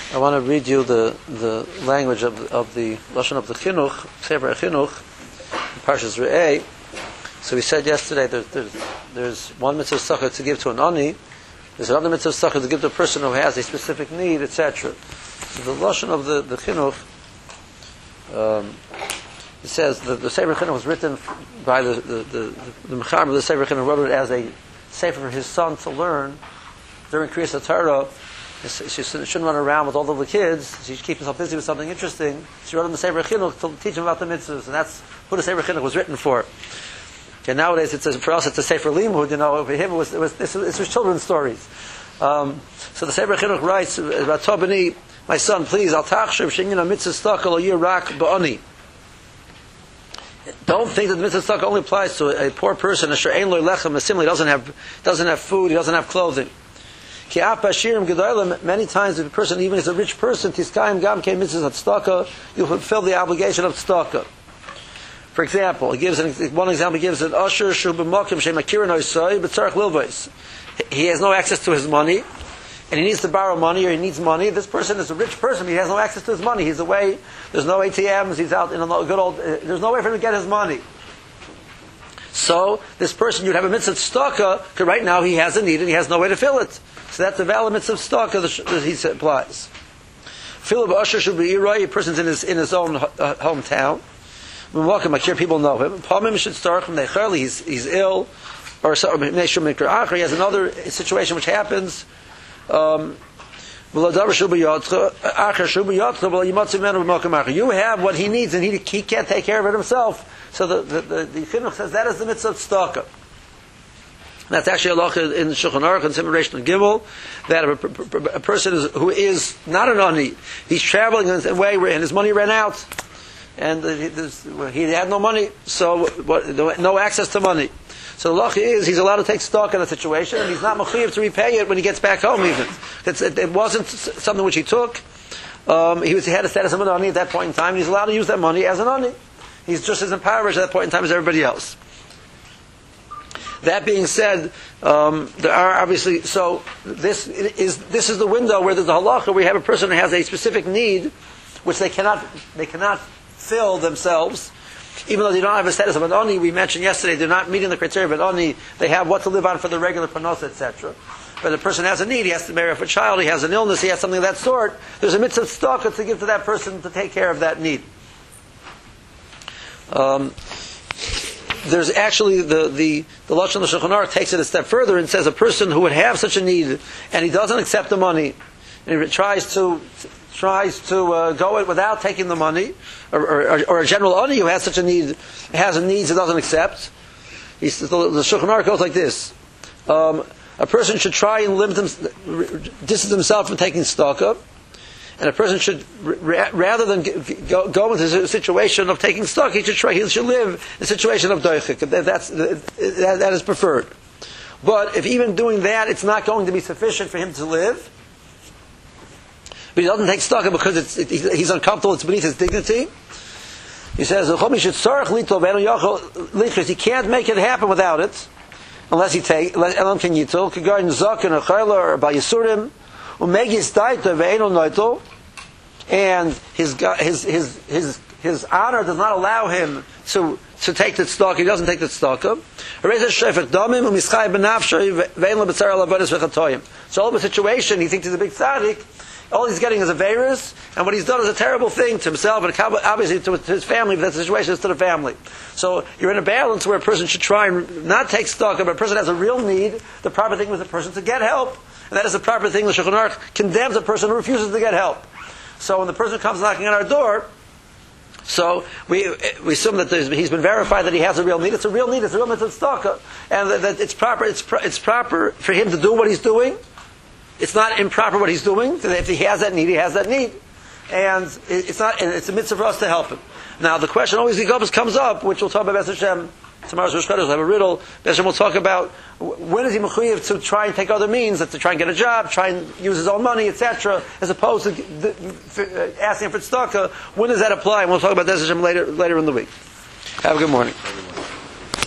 I want to read you the language of the lashon of the chinuch, Sefer Chinuch, Parshas Re'eh. So we said yesterday there's one mitzvah tzedakah to give to an ani, there's another mitzvah tzedakah to give to a person who has a specific need, etc. So the lashon of the chinuch, it says the Sefer Chinuch was written by the mechaber of the Sefer Chinuch, wrote it as a sefer for his son to learn during Kriyas HaTorah. She shouldn't run around with all of the kids. She should keep herself busy with something interesting. She wrote him the Sefer Chinuch to teach him about the mitzvahs, and that's who the Sefer Chinuch was written for. Okay, nowadays for us it's a Sefer Limud. For him it was children's stories. So the Sefer Chinuch writes, "Ratobani, my son, please, al tachshav she'inyan mitzvah tzedakah lo yirak ba'ani." Don't think that the mitzvah tzedakah only applies to a poor person. Asher ein lo lechem, assuming he doesn't have food, he doesn't have clothing. Many times, if a person, even as a rich person, you fulfill the obligation of tzedakah. For example, he gives one example. He gives an usher he has no access to his money, and he needs to borrow money, or he needs money. This person is a rich person; he has no access to his money. He's away. There's no ATMs. He's out in a good old. There's no way for him to get his money. So this person, you'd have a mitzvah tzedakah, because right now he has a need and he has no way to fill it. So that's a valid mitzvah tzedakah that he applies. Philip Usher should be a person's in his own hometown. Welcome, I'm sure people know him. Palmim should start from the he's ill, or he has another situation which happens. You have what he needs, and he can't take care of it himself. So the chinuch says that is the mitzvah of tzedakah. That's actually a halacha in the Shulchan Aruch and Simon Gimel, that a person who is not an ani, he's traveling in a way and his money ran out, and he had no money, so no access to money. So the halacha is he's allowed to take stock in a situation, and he's not mechuyev to repay it when he gets back home. Even it wasn't something which he took. He had a status of an ani at that point in time, and he's allowed to use that money as an ani. He's just as impoverished at that point in time as everybody else. That being said, there are obviously, so this is the window where there's a halacha where you have a person who has a specific need which they cannot fill themselves, even though they don't have a status of an ani. We mentioned yesterday they're not meeting the criteria of an ani. They have what to live on for the regular parnasa, etc. But the person has a need, he has to marry off a child, he has an illness, he has something of that sort. There's a mitzvah tzedakah to give to that person to take care of that need. There's actually the lashon of the Shulchan Aruch takes it a step further and says a person who would have such a need and he doesn't accept the money and he tries to go it without taking the money, or a general ani who has such a need, has a need he doesn't accept. The Shulchan Aruch goes like this: a person should try and distance himself from taking tzedakah. And a person should, rather than go into a situation of taking stock, he should live in a situation of doichik. That is preferred. But if even doing that, it's not going to be sufficient for him to live, but he doesn't take stock because he's uncomfortable, it's beneath his dignity. He says, he can't make it happen without it, unless he takes, and his honor does not allow him to take the tzedakah. He doesn't take the tzedakah. So all of a situation, he thinks he's a big tzaddik. All he's getting is a virus, and what he's done is a terrible thing to himself, and obviously to his family. But that situation is to the family. So you're in a balance where a person should try and not take tzedakah, but a person has a real need. The proper thing is a person to get help. And that is the proper thing. The Shulchan Aruch condemns a person who refuses to get help. So when the person comes knocking on our door, so we assume that he's been verified that he has a real need. It's a real need. It's a real mitzvah tzedakah, and that it's proper. It's proper for him to do what he's doing. It's not improper what he's doing. If he has that need, he has that need, and it's not. And it's a mitzvah for us to help him. Now the question always comes up, which we'll talk about Be'ez Hashem. Tomorrow's Rosh Chodesh, we'll have a riddle. Be'ez Hashem will talk about when is he mechuyev to try and take other means, to try and get a job, try and use his own money, etc., as opposed to asking for tzedakah. When does that apply? And we'll talk about Be'ez Hashem later in the week. Have a good morning.